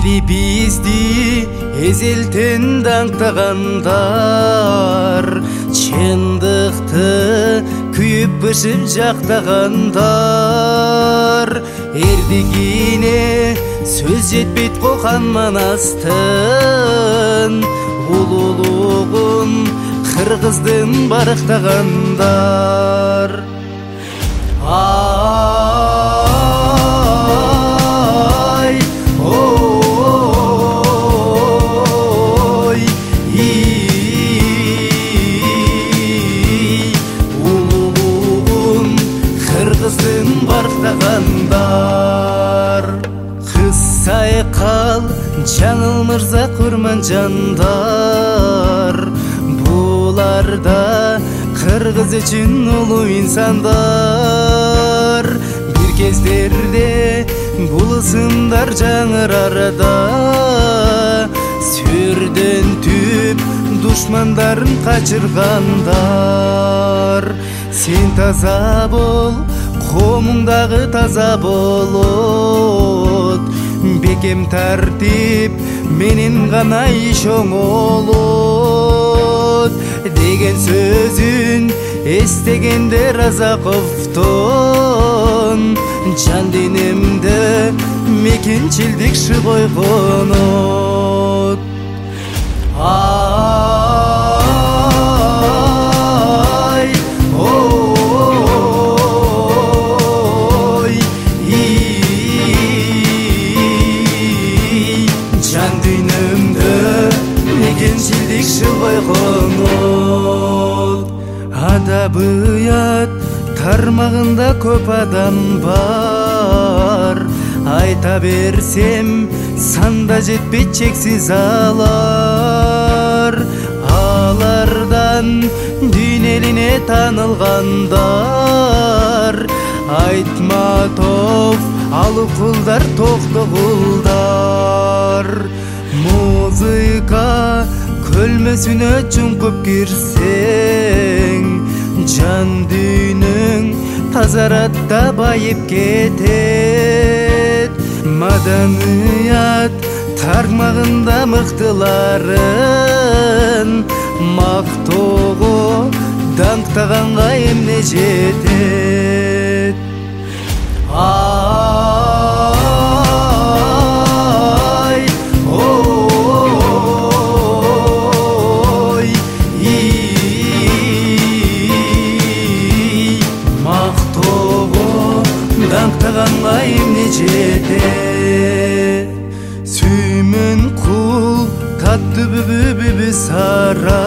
Элибизди эзелтен даңктагандар, чындыкты күйүп бышып жактагандар. Эрдигине сөз жетпейт кокан манастын, улуулугун кыргыздын барктагандар. Ай, ой, улуулугун кыргыздын барктагандар. Кыз сайкал Жаңыл мырза курман жандар, буларда кыргыз үчүн улуу инсандар. Бир кездерде бул ысымдар жаңырарда, сүрдөн түп душмандарын качыргандар. Сен таза бол, коомуңдагы таза болот, бекем тартип менин гана иш оңолот деген сөзүн эстегенде Разаковдон жан денемде мекенчилдик шы койгонот. Ай, ой, жан дүйнөмдө мекенчилдик шы койгонот. Адабыят тармагында көп адам бар, айта берсем санда жетпейт чексиз алар. Алардан дүйнө элине таанылгандар, Айтматов, Алыкулдар, Токтогулдар. Музыка көлмөсүнө чуңкуп кирсең, жан дүйнөң тазарат да байып кетет. Маданият тармагында мыктыларын мактоого даңктаганга эмне жетет. Ай, ой, мактоого даңктаганга эмне жетет. Сүймөн кул татты бүбү сара,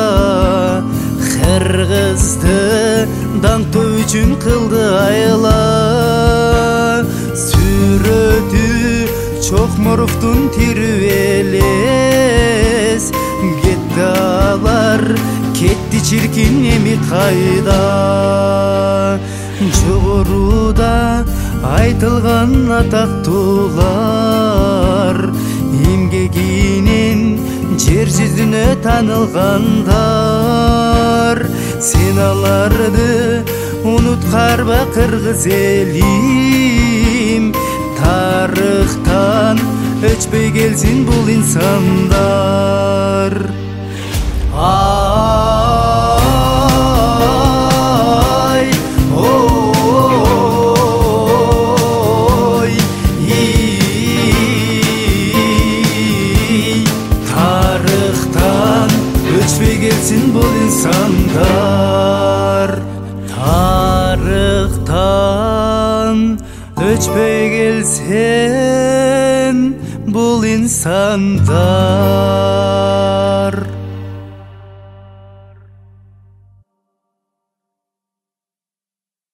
кыргызды даңктоо үчүн кылды айла. Сүрөтү Чокморовдун тирүү элес, кетти алар, кетти чиркин эми кайда. Жогоруда айтылган атактуулар эмгегинен жер жүзүнө таанылгандар. Сен аларды унуткарба кыргыз элим, тарыхтан өчпөй келсин бул инсандар. Ай, ой, тарыхтан өчпөй келсин бул инсандар. Тарыхтан өчпөй келсин бул инсандар.